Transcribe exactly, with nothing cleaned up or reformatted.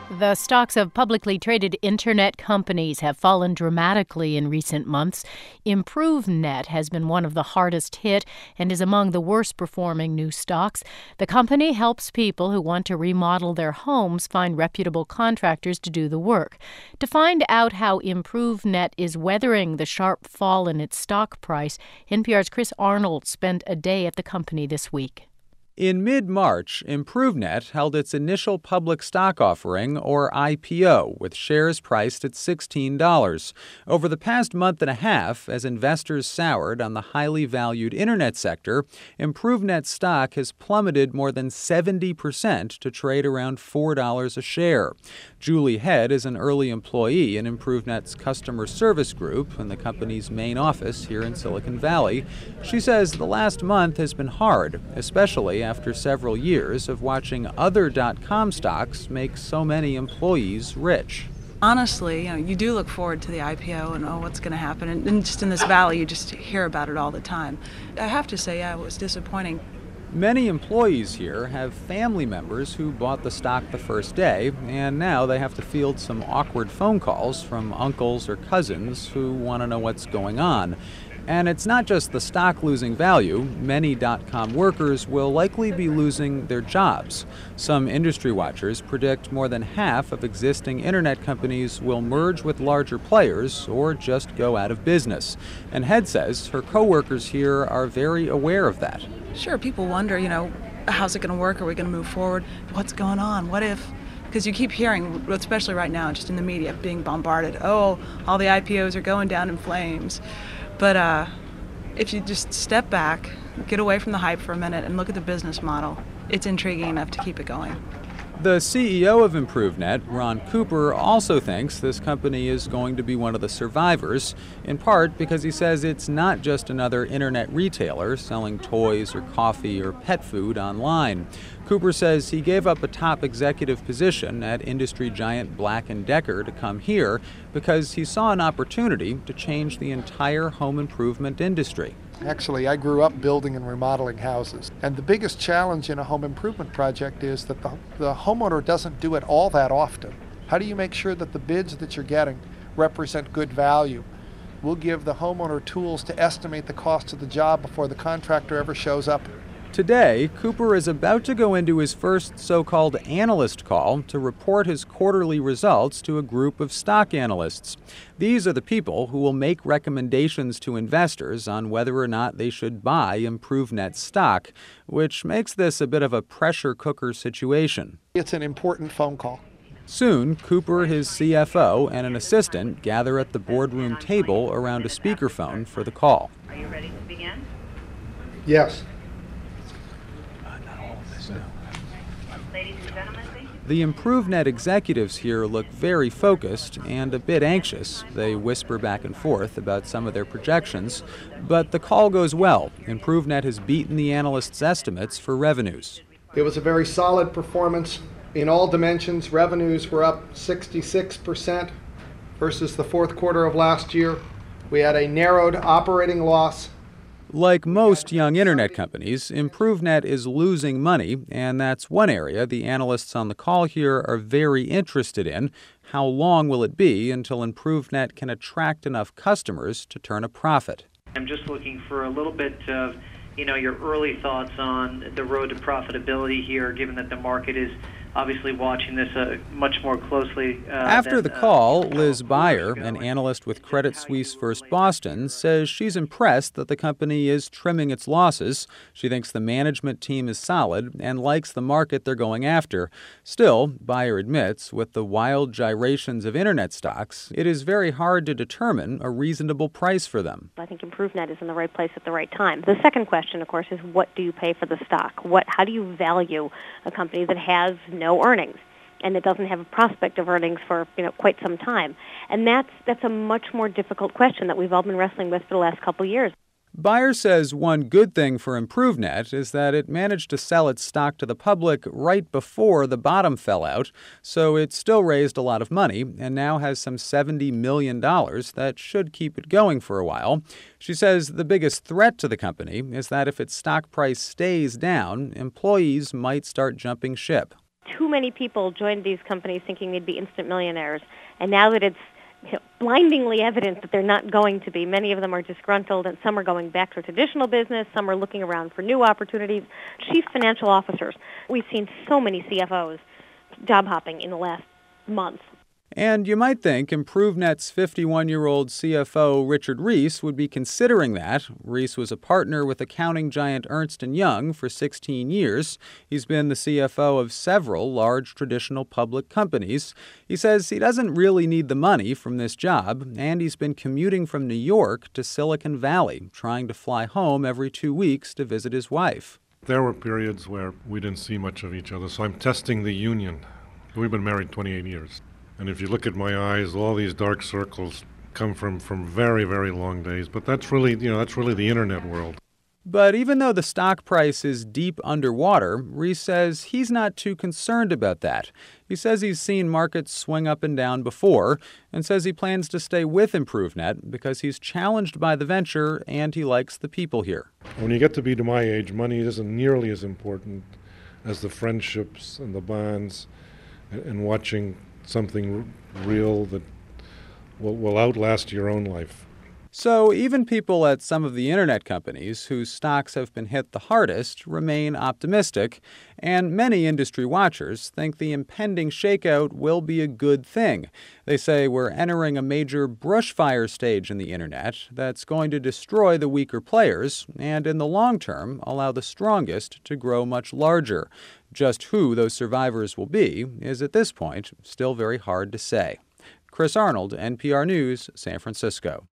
The stocks of publicly traded internet companies have fallen dramatically in recent months. ImproveNet has been one of the hardest hit and is among the worst performing new stocks. The company helps people who want to remodel their homes find reputable contractors to do the work. To find out how ImproveNet is weathering the sharp fall in its stock price, N P R's Chris Arnold spent a day at the company this week. In mid-March, ImproveNet held its initial public stock offering, or I P O, with shares priced at sixteen dollars. Over the past month and a half, as investors soured on the highly valued internet sector, ImproveNet stock has plummeted more than seventy percent to trade around four dollars a share. Julie Head is an early employee in ImproveNet's customer service group in the company's main office here in Silicon Valley. She says the last month has been hard, especially after several years of watching other dot-com stocks make so many employees rich. Honestly, you know, you do look forward to the I P O and, oh, what's going to happen. And, and just in this valley, you just hear about it all the time. I have to say, yeah, it was disappointing. Many employees here have family members who bought the stock the first day, and now they have to field some awkward phone calls from uncles or cousins who want to know what's going on. And it's not just the stock losing value. Many dot-com workers will likely be losing their jobs. Some industry watchers predict more than half of existing internet companies will merge with larger players or just go out of business. And Head says her coworkers here are very aware of that. Sure, people wonder, you know, how's it going to work? Are we going to move forward? What's going on? What if? Because you keep hearing, especially right now, just in the media, being bombarded. Oh, all the I P Os are going down in flames. But uh, if you just step back, get away from the hype for a minute, and look at the business model, it's intriguing enough to keep it going. The C E O of ImproveNet, Ron Cooper, also thinks this company is going to be one of the survivors, in part because he says it's not just another internet retailer selling toys or coffee or pet food online. Cooper says he gave up a top executive position at industry giant Black and Decker to come here because he saw an opportunity to change the entire home improvement industry. Actually, I grew up building and remodeling houses. And the biggest challenge in a home improvement project is that the, the homeowner doesn't do it all that often. How do you make sure that the bids that you're getting represent good value? We'll give the homeowner tools to estimate the cost of the job before the contractor ever shows up. Today, Cooper is about to go into his first so-called analyst call to report his quarterly results to a group of stock analysts. These are the people who will make recommendations to investors on whether or not they should buy ImproveNet stock, which makes this a bit of a pressure cooker situation. It's an important phone call. Soon, Cooper, his C F O, and an assistant gather at the boardroom table around a speakerphone for the call. Are you ready to begin? Yes. Ladies and gentlemen, thank you. The ImproveNet executives here look very focused and a bit anxious. They whisper back and forth about some of their projections, but the call goes well. ImproveNet has beaten the analysts' estimates for revenues. It was a very solid performance. In all dimensions, revenues were up sixty-six percent versus the fourth quarter of last year. We had a narrowed operating loss. Like most young internet companies, ImproveNet is losing money, and that's one area the analysts on the call here are very interested in. How long will it be until ImproveNet can attract enough customers to turn a profit? I'm just looking for a little bit of, you know, your early thoughts on the road to profitability here, given that the market is obviously watching this uh, much more closely. Uh, After than, the call, uh, Liz Beyer, an analyst with Credit Suisse First Boston, says she's impressed that the company is trimming its losses. She thinks the management team is solid and likes the market they're going after. Still, Beyer admits, with the wild gyrations of internet stocks, it is very hard to determine a reasonable price for them. I think ImproveNet is in the right place at the right time. The second question, of course, is what do you pay for the stock? What, how do you value a company that has no no earnings, and it doesn't have a prospect of earnings for you know quite some time, and that's that's a much more difficult question that we've all been wrestling with for the last couple of years. Beyer says one good thing for ImproveNet is that it managed to sell its stock to the public right before the bottom fell out, so it still raised a lot of money and now has some seventy million dollars that should keep it going for a while. She says the biggest threat to the company is that if its stock price stays down, employees might start jumping ship. too many people joined these companies thinking they'd be instant millionaires, and now that it's you know, blindingly evident that they're not going to be, many of them are disgruntled, and some are going back to traditional business, some are looking around for new opportunities. Chief financial officers, we've seen so many C F Os job hopping in the last month. And you might think ImproveNet's fifty-one-year-old C F O Richard Reese would be considering that. Reese was a partner with accounting giant Ernst and Young for sixteen years. He's been the C F O of several large traditional public companies. He says he doesn't really need the money from this job, and he's been commuting from New York to Silicon Valley, trying to fly home every two weeks to visit his wife. There were periods where we didn't see much of each other, so I'm testing the union. We've been married twenty-eight years. And if you look at my eyes, all these dark circles come from, from very, very long days. But that's really, you know, that's really the internet world. But even though the stock price is deep underwater, Reese says he's not too concerned about that. He says he's seen markets swing up and down before, and says he plans to stay with ImproveNet because he's challenged by the venture and he likes the people here. When you get to be to my age, money isn't nearly as important as the friendships and the bonds and, and watching something real that will, will outlast your own life. So even people at some of the internet companies whose stocks have been hit the hardest remain optimistic, and many industry watchers think the impending shakeout will be a good thing. They say we're entering a major brush fire stage in the internet that's going to destroy the weaker players and, in the long term, allow the strongest to grow much larger. Just who those survivors will be is, at this point, still very hard to say. Chris Arnold, N P R News, San Francisco.